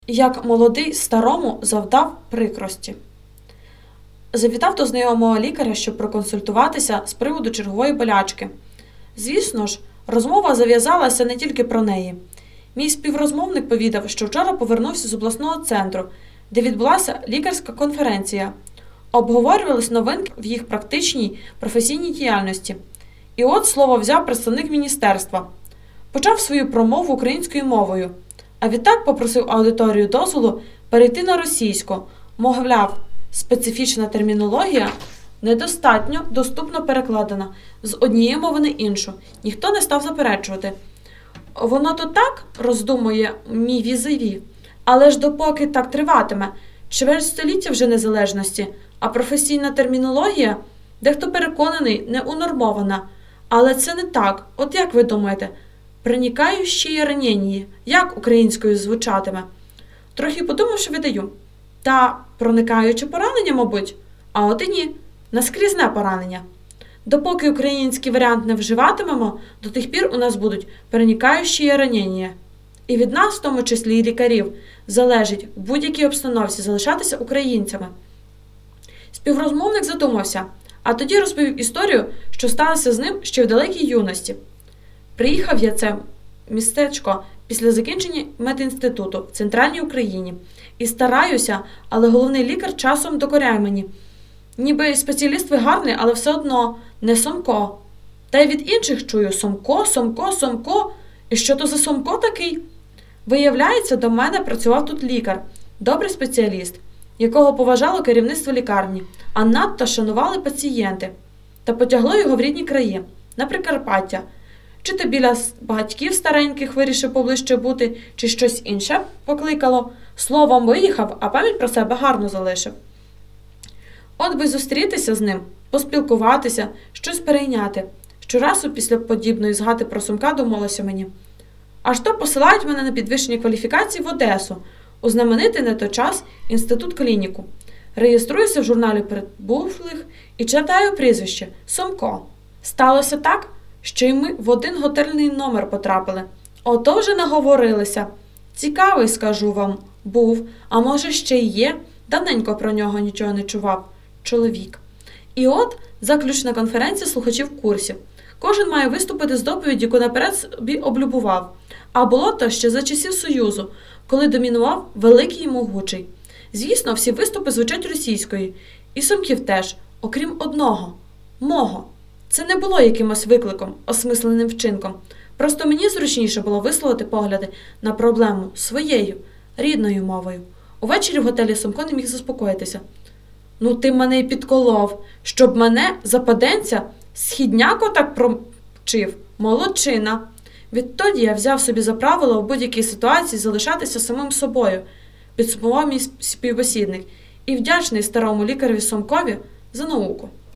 як молодий старому завдав прикрості. Завітав до знайомого лікаря, щоб проконсультуватися з приводу чергової болячки. Звісно ж, розмова зав'язалася не тільки про неї. Мій співрозмовник повідав, що вчора повернувся з обласного центру, де відбулася лікарська конференція. Обговорювались новинки в їх практичній професійній діяльності. І от слово взяв представник міністерства. Почав свою промову українською мовою, а відтак попросив аудиторію дозволу перейти на російську. Мовляв, специфічна термінологія недостатньо доступно перекладена з однієї мови на іншу. Ніхто не став заперечувати. Воно то так, роздумує мій візаві, але ж допоки так триватиме, чверть століття вже незалежності, а професійна термінологія, дехто переконаний, не унормована. Але це не так. От як ви думаєте, проникаючі ранення, як українською звучатиме? Трохи подумавши, видаю. Та проникаюче поранення, мабуть? А от і ні. Наскрізне поранення. Допоки український варіант не вживатимемо, до тих пір у нас будуть проникаючі ранення. І від нас, в тому числі і лікарів, залежить в будь-якій обстановці залишатися українцями. Співрозмовник задумався, а тоді розповів історію, що сталося з ним ще в далекій юності. Приїхав я це містечко після закінчення медінституту в центральній Україні. І стараюся, але головний лікар часом докоряє мені. Ніби спеціаліст ви гарний, але все одно не Сомко. Та й від інших чую Сомко, Сомко, Сомко. І що то за Сомко такий? Виявляється, до мене працював тут лікар, добрий спеціаліст, якого поважало керівництво лікарні, а надто шанували пацієнти. Та потягло його в рідні краї, на Прикарпаття. Чи то біля батьків стареньких вирішив поближче бути, чи щось інше покликало. Словом, виїхав, а пам'ять про себе гарно залишив. От би зустрітися з ним, поспілкуватися, щось перейняти. Щоразу після подібної згадки про Сомка думалося мені. Аж то посилають мене на підвищення кваліфікації в Одесу, у знаменитий на той час інститут клініку. Реєструюся в журналі прибулих і читаю прізвище – Сомко. Сталося так, що й ми в один готельний номер потрапили. Ото вже наговорилися. Цікавий, скажу вам, був, а може ще й є, давненько про нього нічого не чував. Чоловік. І от заключна конференція слухачів курсів. Кожен має виступити з доповіддю, яку наперед собі облюбував. А було то ще за часів Союзу, коли домінував великий і могучий. Звісно, всі виступи звучать російською. І Сомків теж, окрім одного – мого. Це не було якимось викликом, осмисленим вчинком. Просто мені зручніше було висловити погляди на проблему своєю, рідною мовою. Увечері в готелі Сомко не міг заспокоїтися. «Ну ти мене й підколов, щоб мене, западенця, східняко так промчив. Молодчина!» Відтоді я взяв собі за правило в будь-якій ситуації залишатися самим собою, підсумував мій співбесідник, і вдячний старому лікареві Сомкові за науку.